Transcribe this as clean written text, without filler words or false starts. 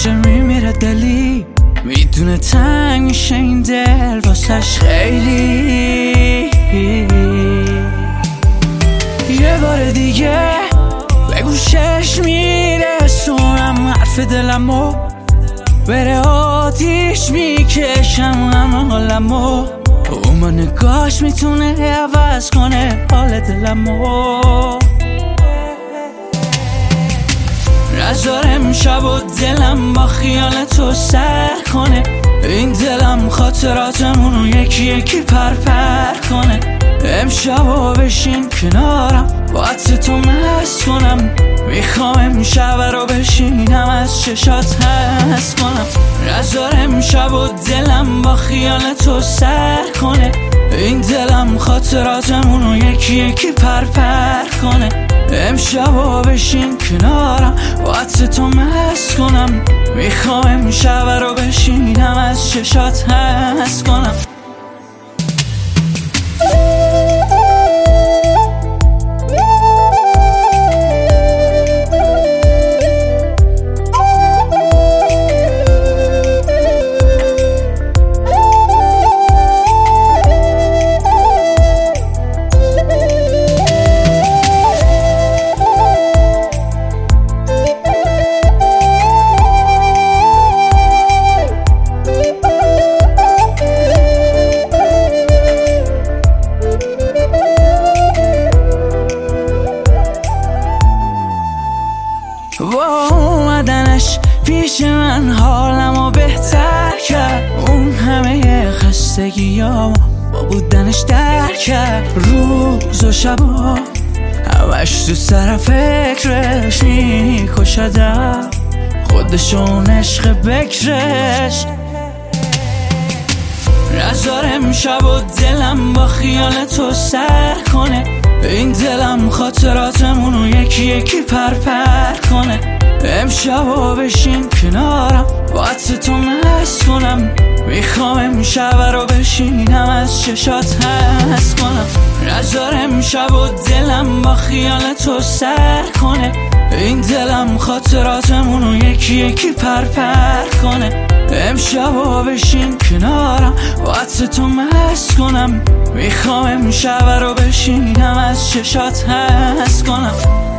میشه میمیره دلی، میدونه تنگ میشه این دل واسش خیلی. یه بار دیگه به گوشش میرسونم حرف دلمو، بره آتیش میکشم همه حالمو، اون با نگاش میتونه عوض کنه حال دلمو. نذار امشب و دلم با خیال تو سر کنه، این دلم خاطراتمونو یکی یکی پر کنه. امشب و بشین کنارم با عطر تو مست کنم، میخوام امشب رو بشینم از چشات هست کنم. نذار امشب و دلم با خیال تو سر کنه، این دلم خاطراتمونو یکی یکی پر کنه. امشب و بشین کنارم با عطر تو مست کنم، میخوام امشب رو بشینم از چشات هست کنم. با اومدنش پیش من حالمو بهتر کرد، اون همه خستگیامو با بودنش در کرد. روز و شبا همش تو سر فکرش میکشدم، خودشون عشق بکرش. نذار امشب و دلم با خیال تو سر کنه، این دلم خاطراتمونو یکی یکی پر کنه. امشب و بشین کنارم با عطر تو مست کنم، میخوام امشب رو بشینم از چشات هست کنم. نذار امشب و دلم با خیال تو سر کنه، این دلم خاطراتمونو یکی یکی پر کنه. امشب و بشین کنارم با عطر تو مست کنم، میخوام امشب رو بشینم از چشات هست کنم.